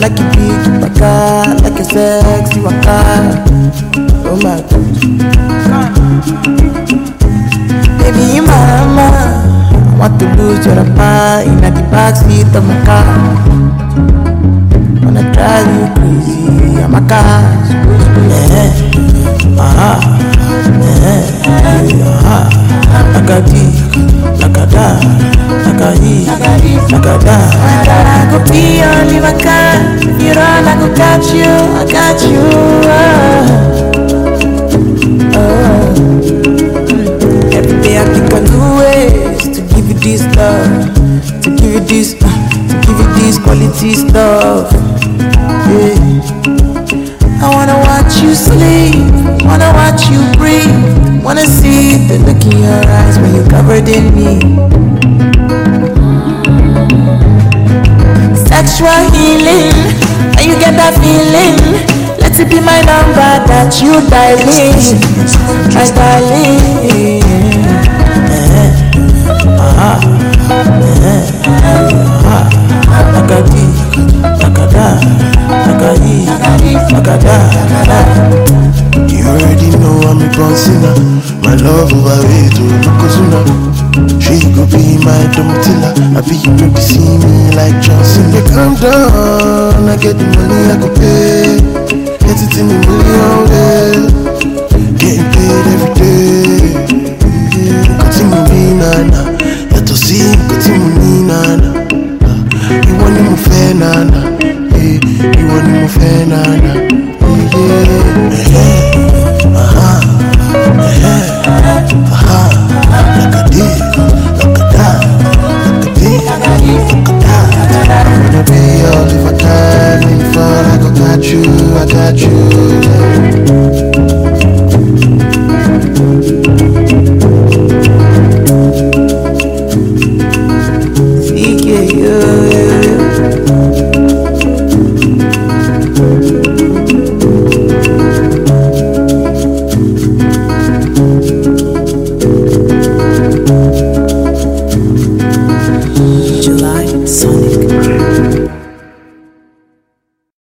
like a big baka, like a sexy waka. Oh my God. Baby, mama, I want to lose your apart in the backseat of my car. Wanna drive you crazy, I'm a car. Nakada, I go be on in my car. You run, I go catch you, I got you. Every day I think of new ways to give you this love, to give you this, to give you this quality stuff. Yeah. I wanna watch you sleep, wanna watch you breathe, wanna see the look in your eyes when you're covered in me. Sexual healing, when you get that feeling, let it be my number that you dialing, my darling. You already know I'm a born sinner. My love overweight to Yokozuna. She could be my domitilla. I be you baby see me like Johnson. They calm down, I get the money I could pay. Get it in a million ways. Getting paid every day. Continue nana. Let us see, continue nana. You want me fair nana. You want me fair nana.